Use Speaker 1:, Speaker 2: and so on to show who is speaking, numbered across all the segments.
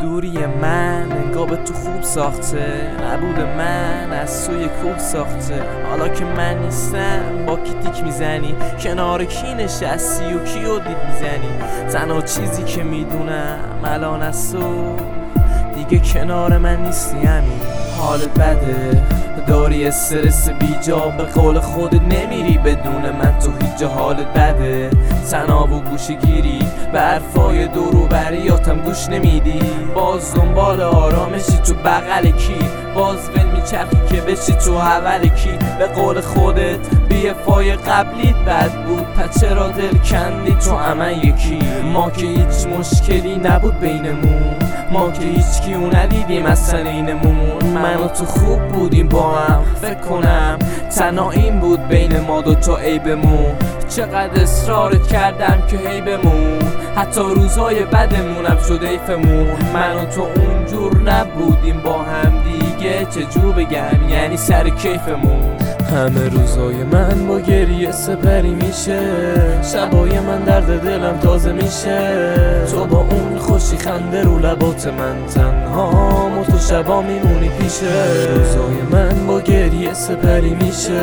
Speaker 1: دوری من انگار به تو خوب ساخته، نبود من از توی کوه ساخته. حالا که من نیستم با کی تیک میزنی، کنار کی نشستی و کیو دید میزنی. تنها چیزی که میدونم الان از تو دیگه کنار من نیستی، همین حالت بده، داری استرس بیجا، به قول خودت نمیری بدون من تو هیچ جا. حالت بده، تنها و گوشه گیری به حرفای دور و بریاتم گوش نمیدی. باز دنبال آرامشی تو بغل کی، باز ول میچرخی که بشی تو اول کی. به قول خودت بیفای قبلیت بد بود، پس چرا دل کندی تو همه یکی. ما که هیچ مشکلی نبود بینمون، ما که هیچ کیو ندیدیم اصلا اینمون. من و تو خوب بودیم با هم، فکر کنم تنها این بود بین ما دوتا عیبمون. چقدر اصرارت کردم که هی بمون، حتی روزای بدمونم شد حیفمون. من و تو اونجور نبودیم با هم دیگه، چجور بگم یعنی سر کیفمون. همه روزای من با گریه سپری میشه، شبای من درد دلم تازه میشه. تو با اون خوشی خنده رو لبات من، تنها و تو شبا میمونی پیشه. روزای من با گریه سپری میشه،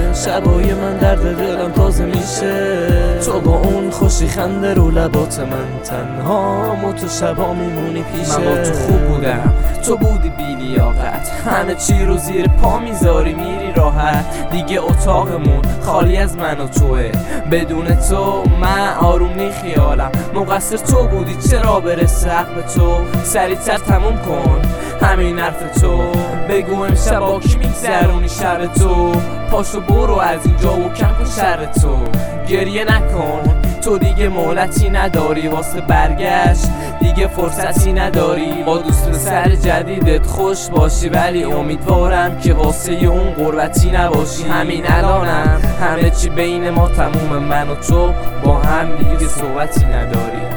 Speaker 1: شبای من درد دلم تازه میشه. تو با اون خوشی خنده رو لبات من، تنها و تو شبا میمونی پیشه. من با تو خوب بودم، تو بودی بی لیاقت، همه چی رو زیر پا میذاری میری راحت. دیگه اتاقمون خالی از من و توه، بدون تو من آروم نی خیالم. مقصر تو بودی چرا برسه حق به تو، سریعتر تموم کن همین حرف تو. بگو امشب با کی میگذرونی شب تو، پاشو برو از اینجا و کم کن شر تو. گریه نکن تو دیگه مهلتی نداری واسه برگشت، دیگه فرصتی نداری با دوست سر جدیدت خوش باشی. ولی امیدوارم که واسه اون غربتی نباشی. همین الانم همه چی بین ما تموم، من و تو با هم دیگه صحبتی نداری.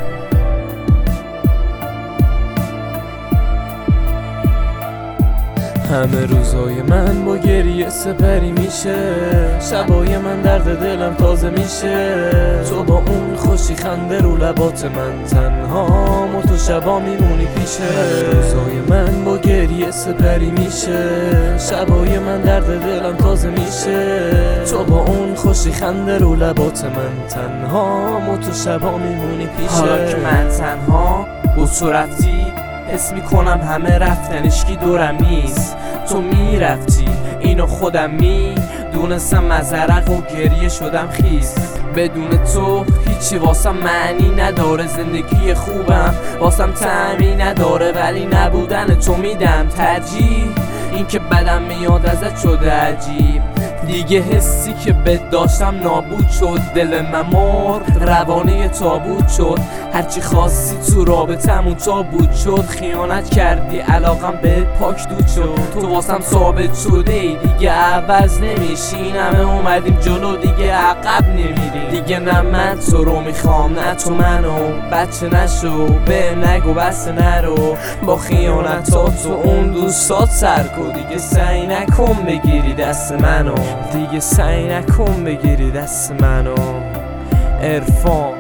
Speaker 1: همه روزای من با گریه سپری میشه، شبای من درد دلم تازه میشه. تو با اون خوشی خنده رو لبات من، تنها و تو شبا میمونی پیشه. روزای من با گریه سپری میشه، شبای من درد دلم تازه میشه. تو با اون خوشی خنده رو لبات من، تنها و تو شبا میمونی پیشه. حالا که من تنها با تو رفتی، حس میکنم همه رفتن اشکی دورم نیست. تو میرفتی اینو خودم میدونستم، از عرق و گریه شدم خیس. بدون تو هیچی واسم معنی نداره، زندگی خوبم واسم طعمی نداره. ولی نبودن تو میدم ترجیح، این که بدم میاد ازت شده عجیب. دیگه حسی که بد داشتم نابود شد، دل من مرد روانه تابوت شد. هرچی خواستی تو رابطمون تابود شد، خیانت کردی علاقم به پاک دود شد. تو واسم ثابت شده دیگه عوض نمیشی، این همه اومدیم جلو دیگه عقب نمیریم. دیگه نه من تو رو میخوام نه تو منو، بچه نشو به نگو بس نرو. با خیانتات تو اون دوستات سر کن، دیگه سعی نکن بگیری دست منو، دیگه سعی نکن بگیری دست منو. عرفان